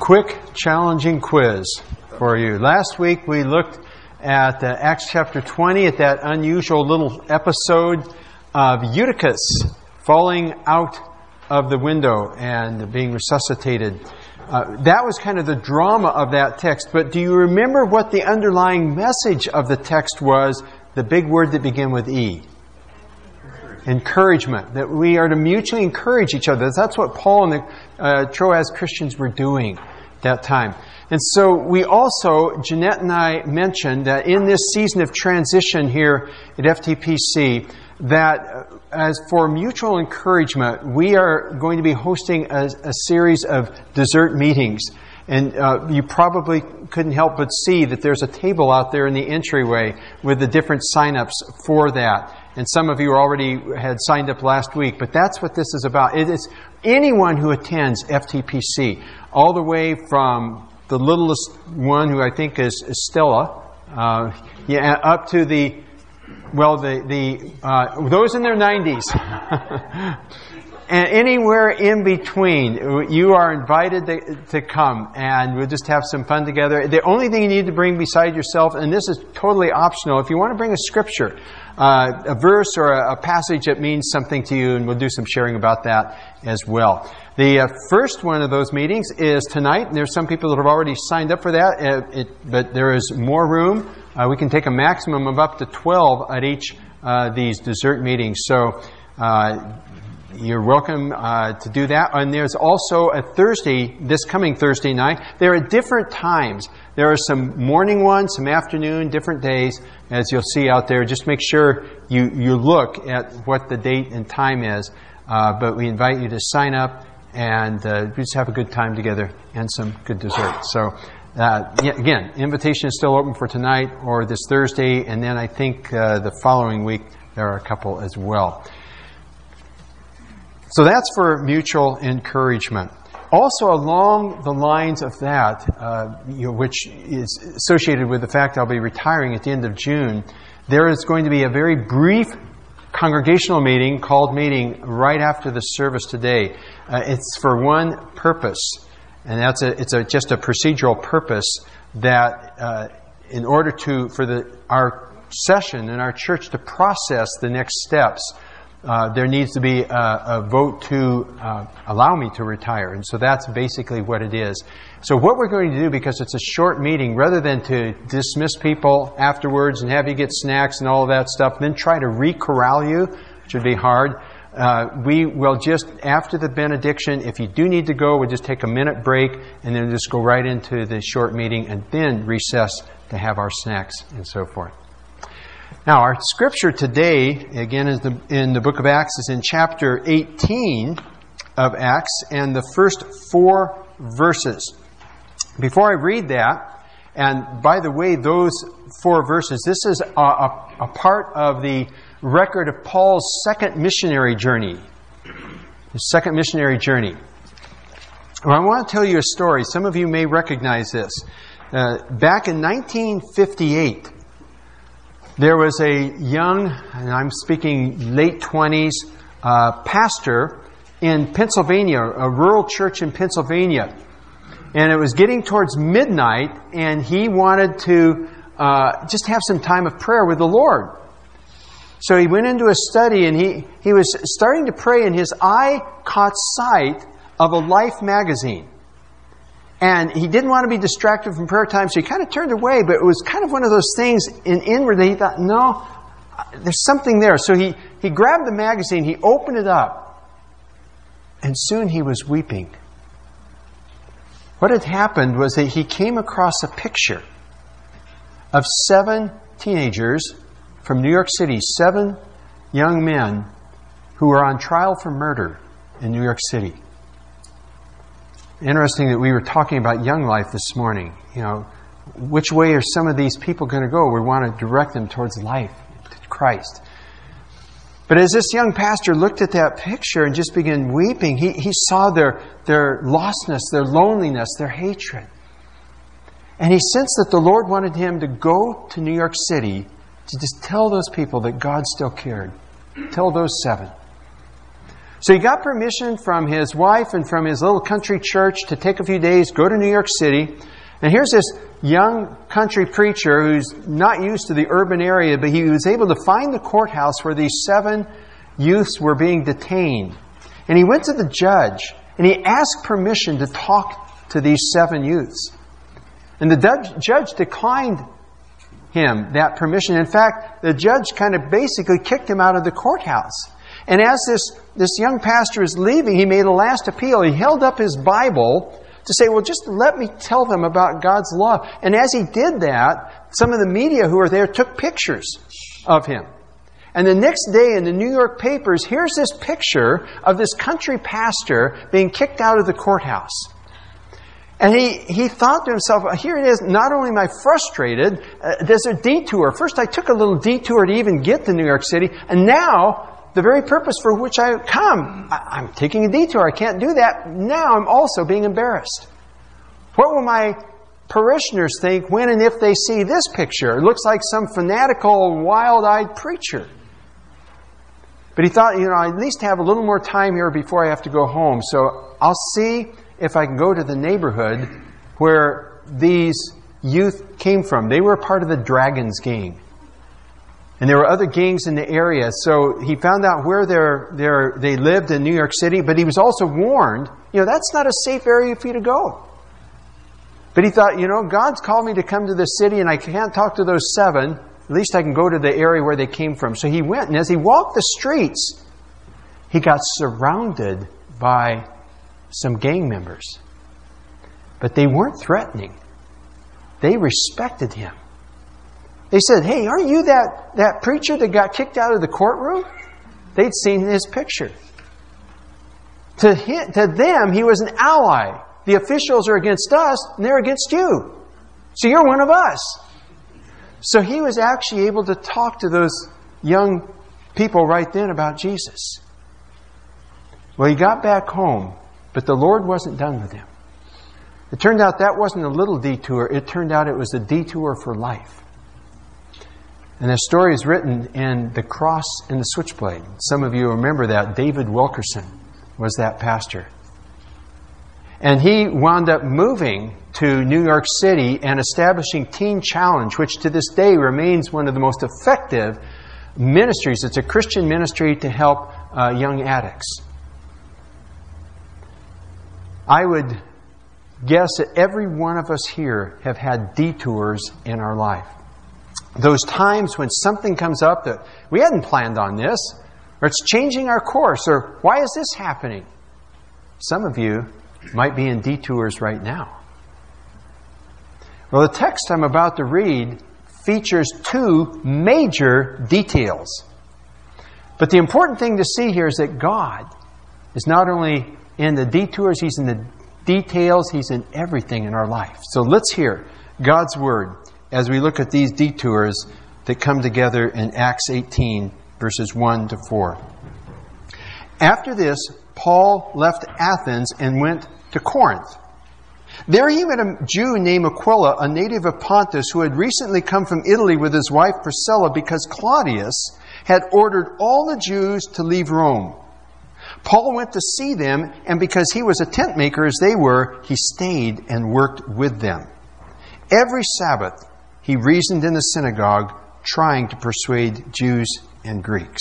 quick, challenging quiz for you. Last week we looked at Acts chapter 20, at that unusual little episode of Eutychus falling out of the window and being resuscitated. That was kind of the drama of that text. But do you remember what the underlying message of the text was? The big word that began with E. Encouragement. That we are to mutually encourage each other. That's what Paul and the Troas Christians were doing that time. And so we also, Jeanette and I mentioned that in this season of transition here at FTPC, that as for mutual encouragement, we are going to be hosting a series of dessert meetings. And you probably couldn't help but see that there's a table out there in the entryway with the different sign-ups for that. And some of you already had signed up last week, but that's what this is about. It is anyone who attends FTPC, all the way from the littlest one, who I think is Stella, up to the those in their 90s. And anywhere in between, you are invited to come, and we'll just have some fun together. The only thing you need to bring beside yourself, and this is totally optional, if you want to bring a scripture, a verse or a passage that means something to you, and we'll do some sharing about that as well. The first one of those meetings is tonight, and there's some people that have already signed up for that, but there is more room. We can take a maximum of up to 12 at each these dessert meetings. So you're welcome to do that. And there's also a Thursday, this coming Thursday night. There are different times. There are some morning ones, some afternoon, different days, as you'll see out there. Just make sure you look at what the date and time is. But we invite you to sign up and just have a good time together and some good dessert. So again, invitation is still open for tonight or this Thursday, and then I think the following week there are a couple as well. So that's for mutual encouragement. Also, along the lines of that, which is associated with the fact I'll be retiring at the end of June, there is going to be a very brief congregational meeting right after the service today. It's for one purpose, and it's just a procedural purpose that in order for our session in our church to process the next steps, there needs to be a vote to allow me to retire. And so that's basically what it is. So what we're going to do, because it's a short meeting, rather than to dismiss people afterwards and have you get snacks and all of that stuff, then try to re-corral you, which would be hard, we will just, after the benediction, if you do need to go, we'll just take a minute break and then just go right into the short meeting and then recess to have our snacks and so forth. Now, our scripture today, again, is in the book of Acts, is in chapter 18 of Acts, and the first 4 verses. Before I read that, and by the way, those 4 verses, this is a part of the record of Paul's second missionary journey. His second missionary journey. Well, I want to tell you a story. Some of you may recognize this. Back in 1958, there was a young, and I'm speaking late 20s, pastor in Pennsylvania, a rural church in Pennsylvania. And it was getting towards midnight, and he wanted to just have some time of prayer with the Lord. So he went into a study, and he was starting to pray, and his eye caught sight of a Life magazine. And he didn't want to be distracted from prayer time, so he kind of turned away, but it was kind of one of those things inwardly. He thought, no, there's something there. So he grabbed the magazine, he opened it up, and soon he was weeping. What had happened was that he came across a picture of 7 teenagers from New York City, 7 young men who were on trial for murder in New York City. Interesting that we were talking about Young Life this morning. You know, which way are some of these people going to go? We want to direct them towards life, to Christ. But as this young pastor looked at that picture and just began weeping, he saw their lostness, their loneliness, their hatred. And he sensed that the Lord wanted him to go to New York City to just tell those people that God still cared. Tell those 7. So he got permission from his wife and from his little country church to take a few days, go to New York City. And here's this young country preacher who's not used to the urban area, but he was able to find the courthouse where these 7 youths were being detained. And he went to the judge and he asked permission to talk to these 7 youths. And the judge declined him that permission. In fact, the judge kind of basically kicked him out of the courthouse. And as this young pastor is leaving, he made a last appeal. He held up his Bible to say, well, just let me tell them about God's love. And as he did that, some of the media who were there took pictures of him. And the next day in the New York papers, here's this picture of this country pastor being kicked out of the courthouse. And he thought to himself, here it is, not only am I frustrated, there's a detour. First I took a little detour to even get to New York City, and now the very purpose for which I come, I'm taking a detour. I can't do that. Now I'm also being embarrassed. What will my parishioners think when and if they see this picture? It looks like some fanatical, wild-eyed preacher. But he thought, I at least have a little more time here before I have to go home. So I'll see if I can go to the neighborhood where these youth came from. They were a part of the Dragons gang. And there were other gangs in the area. So he found out where they lived in New York City, but he was also warned, that's not a safe area for you to go. But he thought, God's called me to come to this city and I can't talk to those 7. At least I can go to the area where they came from. So he went, and as he walked the streets, he got surrounded by some gang members. But they weren't threatening. They respected him. They said, hey, aren't you that preacher that got kicked out of the courtroom? They'd seen his picture. To them, he was an ally. The officials are against us, and they're against you. So you're one of us. So he was actually able to talk to those young people right then about Jesus. Well, he got back home, but the Lord wasn't done with him. It turned out that wasn't a little detour. It turned out it was a detour for life. And the story is written in The Cross and the Switchblade. Some of you remember that. David Wilkerson was that pastor. And he wound up moving to New York City and establishing Teen Challenge, which to this day remains one of the most effective ministries. It's a Christian ministry to help young addicts. I would guess that every one of us here have had detours in our life. Those times when something comes up that we hadn't planned on this, or it's changing our course, or why is this happening? Some of you might be in detours right now. Well, the text I'm about to read features 2 major details. But the important thing to see here is that God is not only in the detours, He's in the details, He's in everything in our life. So let's hear God's Word as we look at these detours that come together in Acts 18, verses 1 to 4. After this, Paul left Athens and went to Corinth. There he met a Jew named Aquila, a native of Pontus, who had recently come from Italy with his wife Priscilla because Claudius had ordered all the Jews to leave Rome. Paul went to see them, and because he was a tent maker as they were, he stayed and worked with them. Every Sabbath, he reasoned in the synagogue, trying to persuade Jews and Greeks.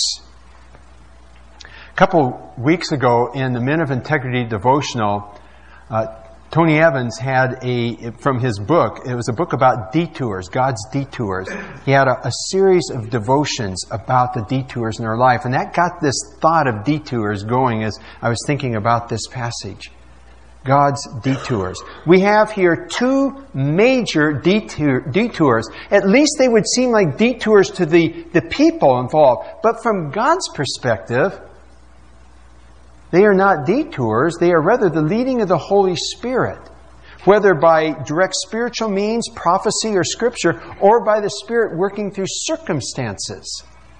A couple weeks ago in the Men of Integrity devotional, Tony Evans had from his book, it was a book about detours, God's detours. He had a series of devotions about the detours in our life. And that got this thought of detours going as I was thinking about this passage. God's detours. We have here 2 major detours. At least they would seem like detours to the people involved. But from God's perspective, they are not detours. They are rather the leading of the Holy Spirit. Whether by direct spiritual means, prophecy or Scripture, or by the Spirit working through circumstances.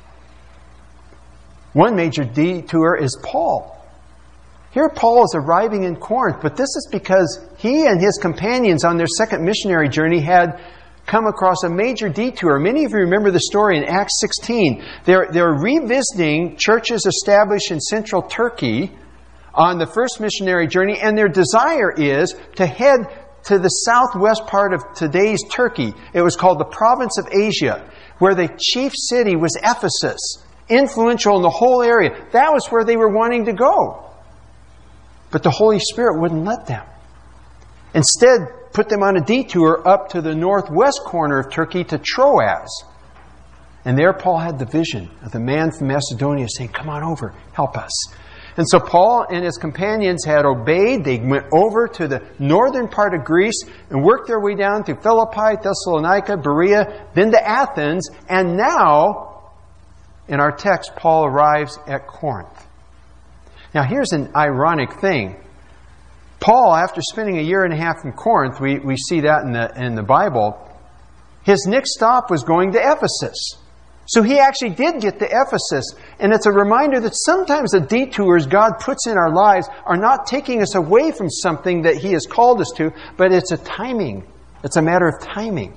One major detour is Paul. Here Paul is arriving in Corinth, but this is because he and his companions on their second missionary journey had come across a major detour. Many of you remember the story in Acts 16. They're revisiting churches established in central Turkey on the first missionary journey, and their desire is to head to the southwest part of today's Turkey. It was called the province of Asia, where the chief city was Ephesus, influential in the whole area. That was where they were wanting to go. But the Holy Spirit wouldn't let them. Instead, put them on a detour up to the northwest corner of Turkey to Troas. And there Paul had the vision of the man from Macedonia saying, "Come on over, help us." And so Paul and his companions had obeyed. They went over to the northern part of Greece and worked their way down through Philippi, Thessalonica, Berea, then to Athens. And now, in our text, Paul arrives at Corinth. Now, here's an ironic thing. Paul, after spending a year and a half in Corinth, we see that in the Bible, his next stop was going to Ephesus. So he actually did get to Ephesus. And it's a reminder that sometimes the detours God puts in our lives are not taking us away from something that He has called us to, but it's a timing. It's a matter of timing.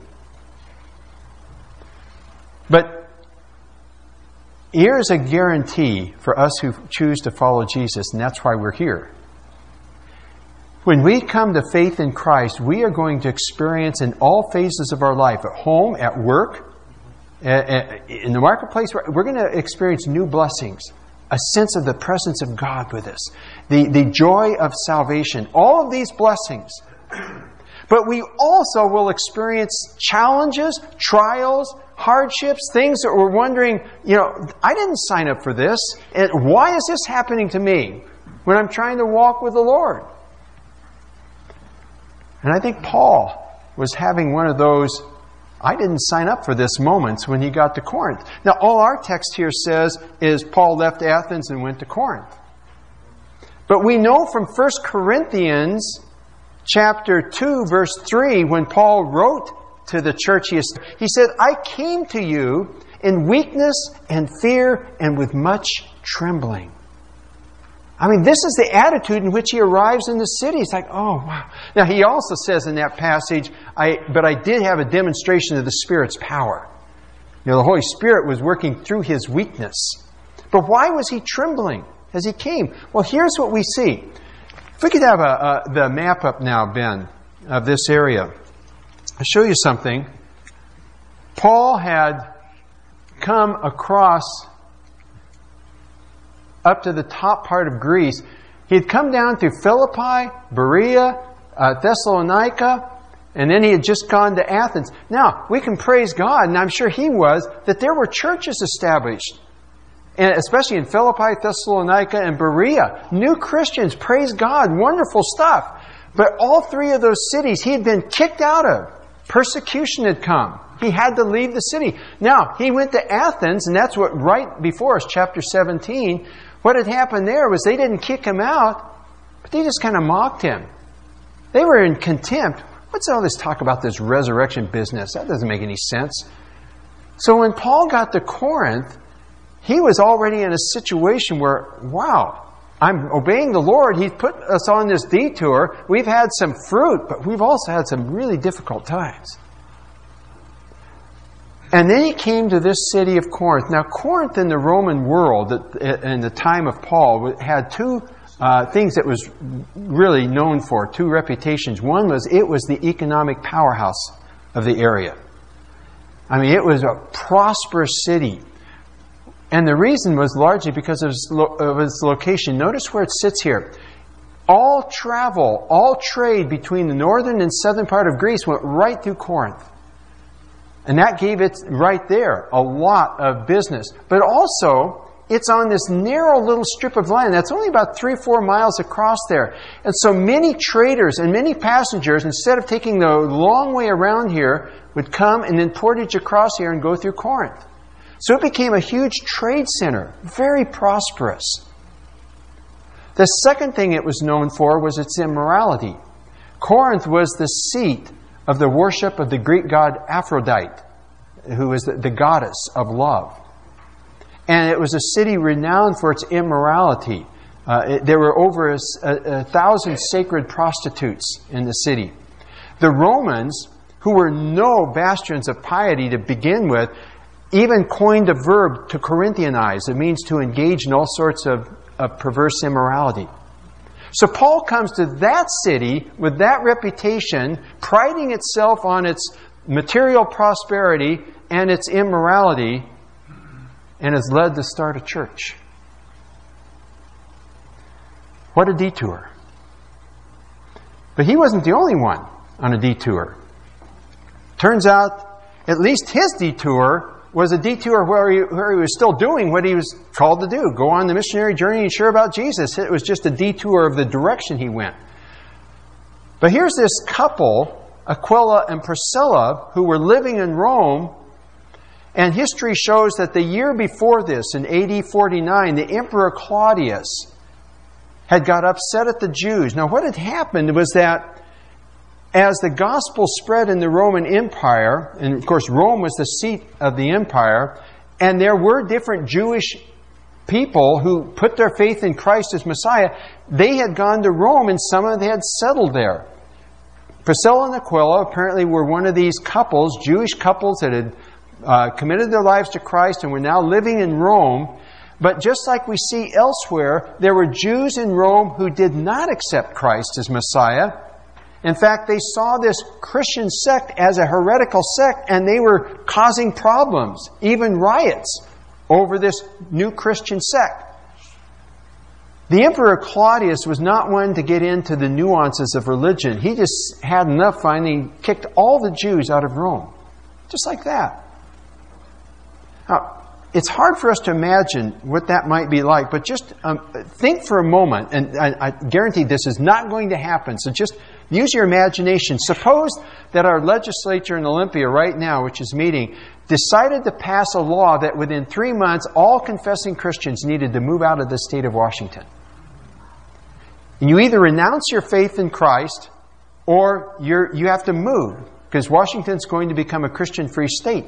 But here's a guarantee for us who choose to follow Jesus, and that's why we're here. When we come to faith in Christ, we are going to experience in all phases of our life, at home, at work, in the marketplace, we're going to experience new blessings, a sense of the presence of God with us, the joy of salvation, all of these blessings. But we also will experience challenges, trials, hardships, things that we're wondering, I didn't sign up for this. And why is this happening to me when I'm trying to walk with the Lord? And I think Paul was having one of those I didn't sign up for this moments when he got to Corinth. Now, all our text here says is Paul left Athens and went to Corinth. But we know from 1 Corinthians chapter 2, verse 3, when Paul wrote to the church, he said, "I came to you in weakness and fear and with much trembling." I mean, this is the attitude in which he arrives in the city. It's like, oh, wow. Now, he also says in that passage, but I did have a demonstration of the Spirit's power. The Holy Spirit was working through his weakness. But why was he trembling as he came? Well, here's what we see. If we could have the map up now, Ben, of this area. I'll show you something. Paul had come across up to the top part of Greece. He had come down through Philippi, Berea, Thessalonica, and then he had just gone to Athens. Now, we can praise God, and I'm sure he was, that there were churches established, and especially in Philippi, Thessalonica, and Berea. New Christians, praise God, wonderful stuff. But all three of those cities he had been kicked out of. Persecution had come. He had to leave the city. Now, he went to Athens, and that's what right before us, chapter 17, what had happened there was they didn't kick him out, but they just kind of mocked him. They were in contempt. What's all this talk about this resurrection business? That doesn't make any sense. So when Paul got to Corinth, he was already in a situation where, wow, I'm obeying the Lord. He's put us on this detour. We've had some fruit, but we've also had some really difficult times. And then he came to this city of Corinth. Now, Corinth in the Roman world, in the time of Paul, had two things that was really known for, two reputations. One was it was the economic powerhouse of the area. I mean, it was a prosperous city. And the reason was largely because of its location. Notice where it sits here. All travel, all trade between the northern and southern part of Greece went right through Corinth. And that gave it right there a lot of business. But also, it's on this narrow little strip of land that's only about 3 or 4 miles across there. And so many traders and many passengers, instead of taking the long way around here, would come and then portage across here and go through Corinth. So it became a huge trade center, very prosperous. The second thing it was known for was its immorality. Corinth was the seat of the worship of the Greek god Aphrodite, who is the goddess of love. And it was a city renowned for its immorality. There were over 1,000 sacred prostitutes in the city. The Romans, who were no bastions of piety to begin with, even coined a verb to Corinthianize. It means to engage in all sorts of perverse immorality. So Paul comes to that city with that reputation, priding itself on its material prosperity and its immorality, and is led to start a church. What a detour. But he wasn't the only one on a detour. Turns out, at least his detour was a detour where he was still doing what he was called to do. Go on the missionary journey and share about Jesus. It was just a detour of the direction he went. But here's this couple, Aquila and Priscilla, who were living in Rome. And history shows that the year before this, in AD 49, the Emperor Claudius had got upset at the Jews. Now, what had happened was that as the gospel spread in the Roman Empire, and of course Rome was the seat of the empire, and there were different Jewish people who put their faith in Christ as Messiah, they had gone to Rome and some of them had settled there. Priscilla and Aquila apparently were one of these couples, Jewish couples that had committed their lives to Christ and were now living in Rome. But just like we see elsewhere, there were Jews in Rome who did not accept Christ as Messiah. In fact, they saw this Christian sect as a heretical sect, and they were causing problems, even riots, over this new Christian sect. The Emperor Claudius was not one to get into the nuances of religion. He just had enough, finally kicked all the Jews out of Rome. Just like that. Now, it's hard for us to imagine what that might be like, but just think for a moment, and I guarantee this is not going to happen, so just use your imagination. Suppose that our legislature in Olympia right now, which is meeting, decided to pass a law that within 3 months all confessing Christians needed to move out of the state of Washington. And you either renounce your faith in Christ or you have to move, because Washington's going to become a Christian-free state.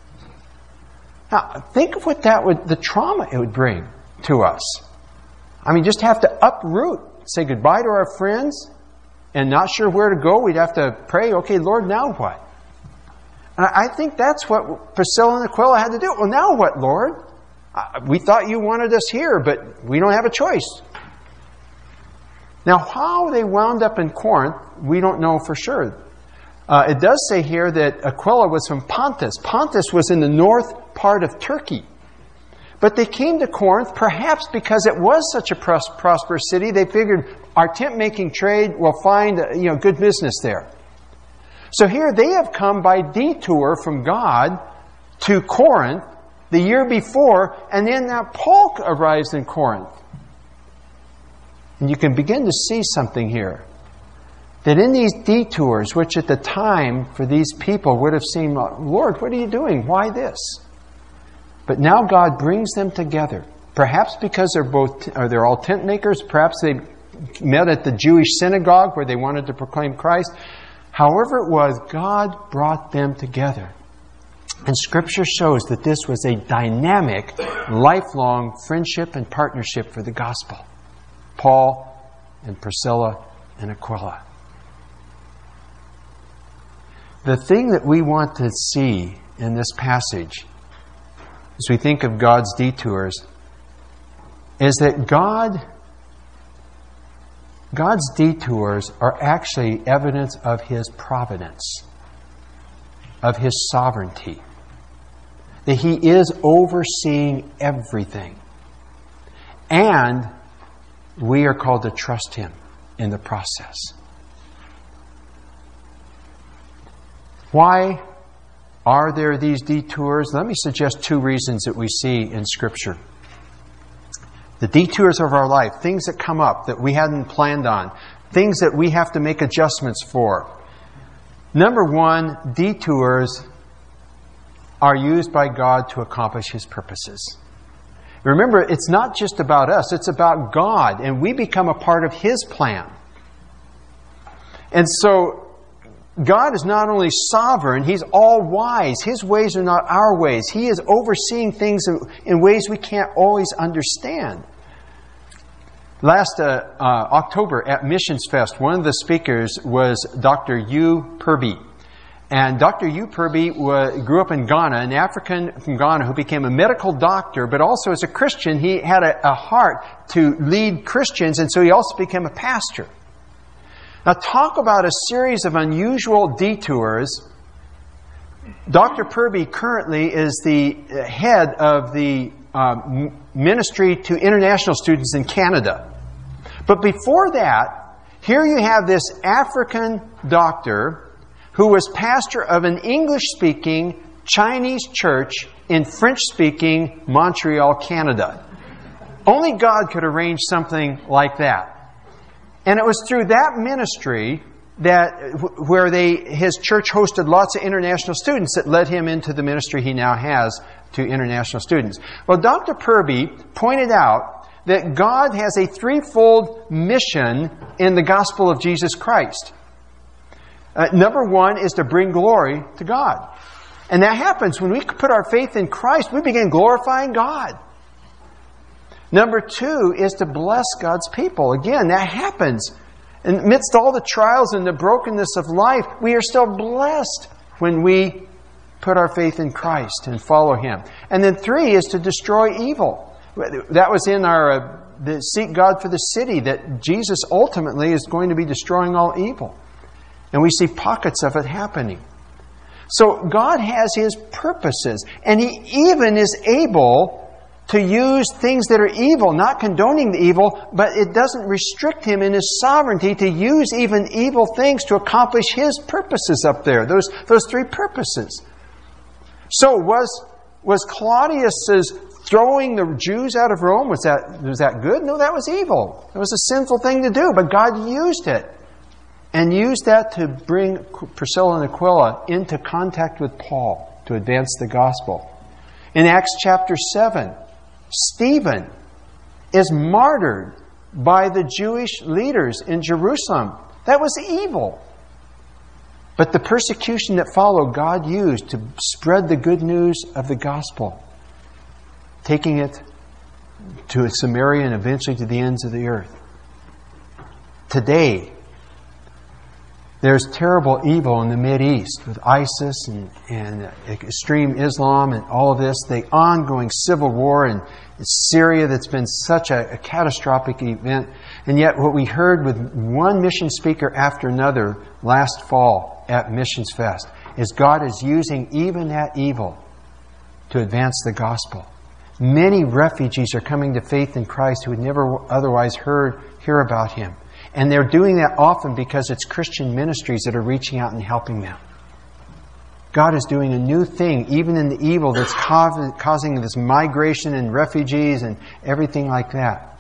Now, think of what the trauma it would bring to us. I mean, just have to uproot, say goodbye to our friends, and not sure where to go. We'd have to pray, okay, Lord, now what? And I think that's what Priscilla and Aquila had to do. Well, now what, Lord? We thought you wanted us here, but we don't have a choice. Now, how they wound up in Corinth, we don't know for sure. It does say here that Aquila was from Pontus. Pontus was in the north part of Turkey. But they came to Corinth perhaps because it was such a prosperous city. They figured our tent-making trade will find good business there. So here they have come by detour from God to Corinth the year before, and then now Paul arrives in Corinth. And you can begin to see something here. That in these detours, which at the time for these people would have seemed, Lord, what are you doing? Why this? But now God brings them together. Perhaps because they're all tent makers. Perhaps they met at the Jewish synagogue where they wanted to proclaim Christ. However it was, God brought them together. And Scripture shows that this was a dynamic, lifelong friendship and partnership for the gospel. Paul and Priscilla and Aquila. The thing that we want to see in this passage, as we think of God's detours, is that God's detours are actually evidence of His providence, of His sovereignty, that He is overseeing everything. And we are called to trust Him in the process. Why are there these detours? Let me suggest 2 reasons that we see in Scripture. The detours of our life, things that come up that we hadn't planned on, things that we have to make adjustments for. Number 1, detours are used by God to accomplish His purposes. Remember, it's not just about us, it's about God, and we become a part of His plan. And so, God is not only sovereign, He's all-wise. His ways are not our ways. He is overseeing things in ways we can't always understand. Last October at Missions Fest, one of the speakers was Dr. Hugh Purby. And Dr. Hugh Purby grew up in Ghana, an African from Ghana who became a medical doctor, but also as a Christian, he had a heart to lead Christians, and so he also became a pastor. Now, talk about a series of unusual detours. Dr. Purby currently is the head of the ministry to international students in Canada. But before that, here you have this African doctor who was pastor of an English-speaking Chinese church in French-speaking Montreal, Canada. Only God could arrange something like that. And it was through that ministry where his church hosted lots of international students that led him into the ministry he now has to international students. Well, Dr. Purby pointed out that God has a threefold mission in the gospel of Jesus Christ. Number one is to bring glory to God. And that happens when we put our faith in Christ, we begin glorifying God. Number two is to bless God's people. Again, that happens. Amidst all the trials and the brokenness of life, we are still blessed when we put our faith in Christ and follow Him. And then three is to destroy evil. That was in our seek God for the city, that Jesus ultimately is going to be destroying all evil. And we see pockets of it happening. So God has His purposes, and He even is able to use things that are evil, not condoning the evil, but it doesn't restrict Him in His sovereignty to use even evil things to accomplish His purposes up there. Those three purposes. So was Claudius's throwing the Jews out of Rome, was that good? No, that was evil. It was a sinful thing to do, but God used it. And used that to bring Priscilla and Aquila into contact with Paul to advance the gospel. In Acts chapter 7, Stephen is martyred by the Jewish leaders in Jerusalem. That was evil. But the persecution that followed, God used to spread the good news of the gospel, taking it to Samaria and eventually to the ends of the earth. Today, there's terrible evil in the Mideast with ISIS and extreme Islam and all of this, the ongoing civil war in Syria that's been such a catastrophic event. And yet what we heard with one mission speaker after another last fall at Missions Fest is God is using even that evil to advance the gospel. Many refugees are coming to faith in Christ who would never otherwise hear about Him. And they're doing that often because it's Christian ministries that are reaching out and helping them. God is doing a new thing, even in the evil that's causing this migration and refugees and everything like that.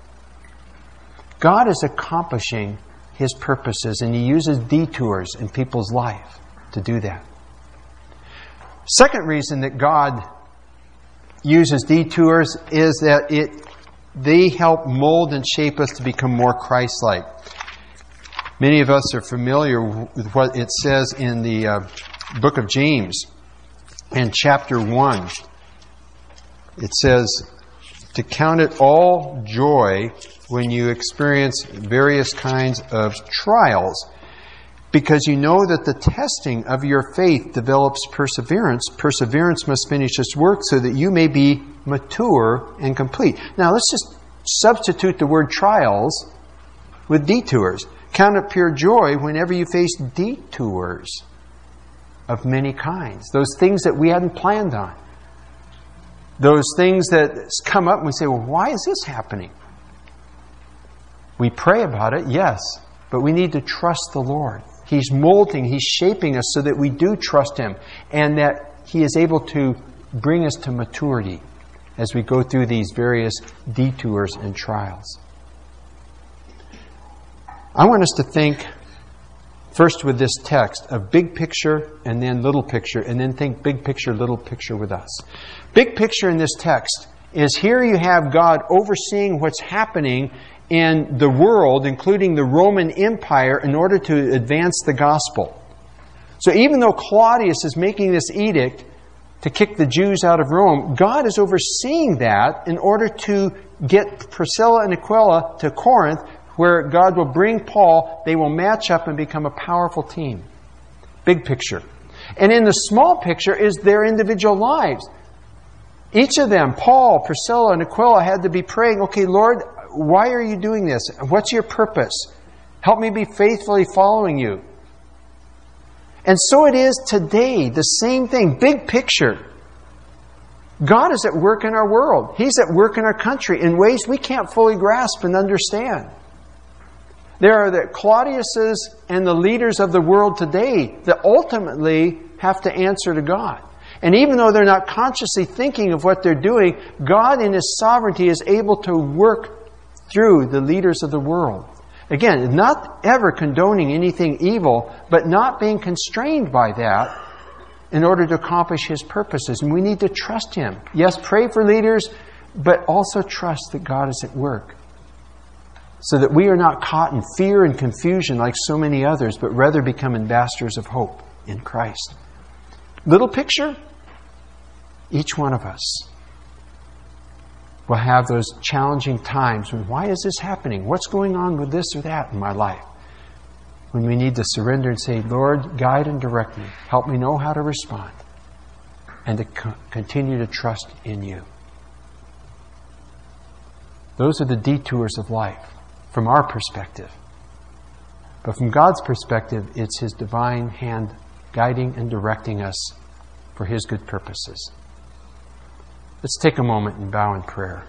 God is accomplishing His purposes, and He uses detours in people's life to do that. Second reason that God uses detours is that they help mold and shape us to become more Christ-like. Many of us are familiar with what it says in the book of James in chapter 1. It says, to count it all joy when you experience various kinds of trials, because you know that the testing of your faith develops perseverance. Perseverance must finish its work so that you may be mature and complete. Now let's just substitute the word trials with detours. Count it pure joy whenever you face detours of many kinds. Those things that we hadn't planned on. Those things that come up and we say, well, why is this happening? We pray about it, yes, but we need to trust the Lord. He's molding, He's shaping us so that we do trust Him and that He is able to bring us to maturity as we go through these various detours and trials. I want us to think first with this text of big picture and then little picture, and then think big picture, little picture with us. Big picture in this text is here you have God overseeing what's happening in the world, including the Roman Empire, in order to advance the gospel. So even though Claudius is making this edict to kick the Jews out of Rome, God is overseeing that in order to get Priscilla and Aquila to Corinth, where God will bring Paul. They will match up and become a powerful team. Big picture. And in the small picture is their individual lives. Each of them, Paul, Priscilla, and Aquila, had to be praying, okay, Lord, why are you doing this? What's your purpose? Help me be faithfully following you. And so it is today, the same thing, big picture. God is at work in our world. He's at work in our country in ways we can't fully grasp and understand. There are the Claudiuses and the leaders of the world today that ultimately have to answer to God. And even though they're not consciously thinking of what they're doing, God in His sovereignty is able to work through the leaders of the world. Again, not ever condoning anything evil, but not being constrained by that in order to accomplish His purposes. And we need to trust Him. Yes, pray for leaders, but also trust that God is at work. So that we are not caught in fear and confusion like so many others, but rather become ambassadors of hope in Christ. Little picture, each one of us will have those challenging times when, why is this happening? What's going on with this or that in my life? When we need to surrender and say, Lord, guide and direct me. Help me know how to respond. And to continue to trust in You. Those are the detours of life from our perspective. But from God's perspective, it's His divine hand guiding and directing us for His good purposes. Let's take a moment and bow in prayer.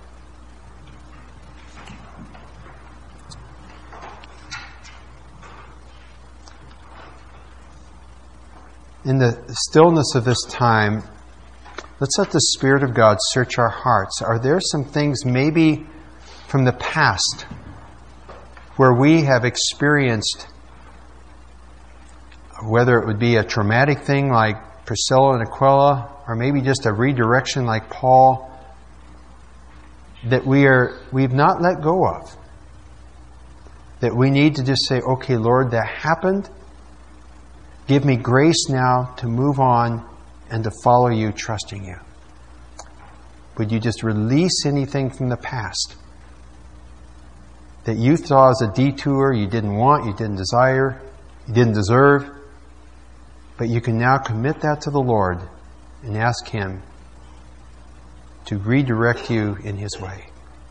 In the stillness of this time, let's let the Spirit of God search our hearts. Are there some things maybe from the past where we have experienced, whether it would be a traumatic thing like Priscilla and Aquila, or maybe just a redirection like Paul, that we've not let go of? That we need to just say, okay, Lord, that happened. Give me grace now to move on and to follow You, trusting You. Would You just release anything from the past that you saw as a detour you didn't want, you didn't desire, you didn't deserve, but you can now commit that to the Lord and ask Him to redirect you in His way.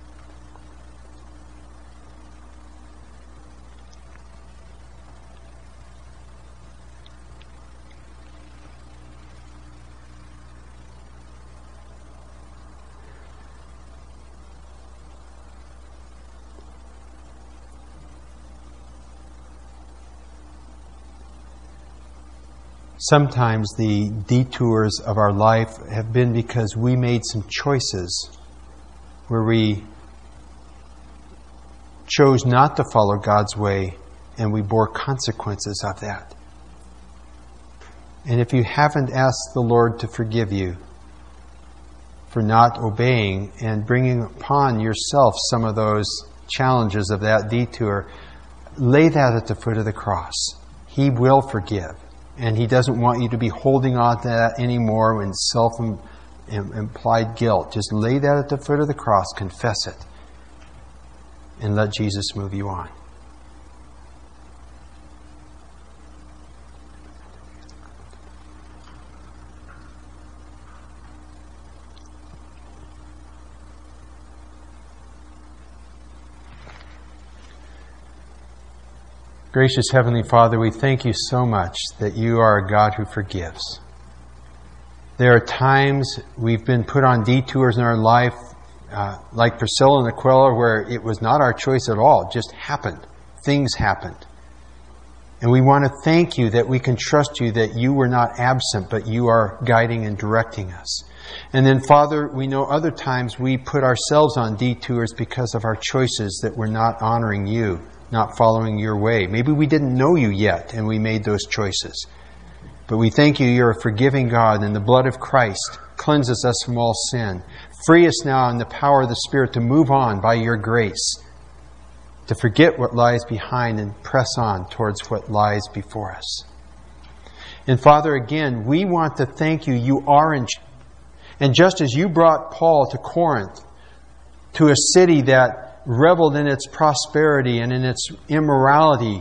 Sometimes the detours of our life have been because we made some choices where we chose not to follow God's way, and we bore consequences of that. And if you haven't asked the Lord to forgive you for not obeying and bringing upon yourself some of those challenges of that detour, lay that at the foot of the cross. He will forgive. And He doesn't want you to be holding on to that anymore in self-implied guilt. Just lay that at the foot of the cross, confess it, and let Jesus move you on. Gracious Heavenly Father, we thank You so much that You are a God who forgives. There are times we've been put on detours in our life, like Priscilla and Aquila, where it was not our choice at all. It just happened. Things happened. And we want to thank You that we can trust You, that You were not absent, but You are guiding and directing us. And then, Father, we know other times we put ourselves on detours because of our choices that were not honoring You, not following Your way. Maybe we didn't know You yet and we made those choices. But we thank You, You're a forgiving God, and the blood of Christ cleanses us from all sin. Free us now in the power of the Spirit to move on by Your grace, to forget what lies behind and press on towards what lies before us. And Father, again, we want to thank You. You are in charge. And just as You brought Paul to Corinth, to a city that reveled in its prosperity and in its immorality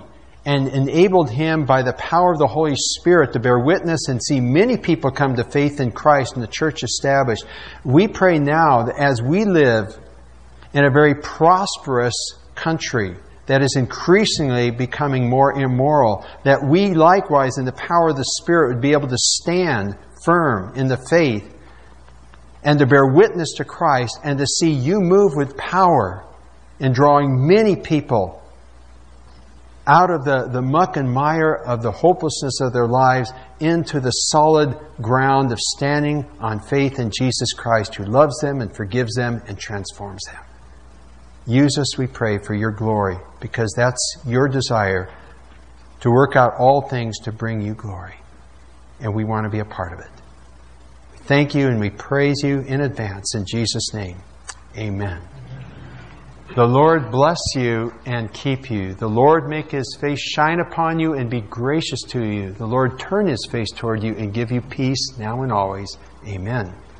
and enabled him by the power of the Holy Spirit to bear witness and see many people come to faith in Christ and the church established. We pray now that as we live in a very prosperous country that is increasingly becoming more immoral, that we likewise in the power of the Spirit would be able to stand firm in the faith and to bear witness to Christ and to see you move with power in drawing many people out of the muck and mire of the hopelessness of their lives into the solid ground of standing on faith in Jesus Christ, who loves them and forgives them and transforms them. Use us, we pray, for your glory, because that's your desire, to work out all things to bring you glory. And we want to be a part of it. We thank you and we praise you in advance in Jesus' name. Amen. The Lord bless you and keep you. The Lord make His face shine upon you and be gracious to you. The Lord turn His face toward you and give you peace now and always. Amen.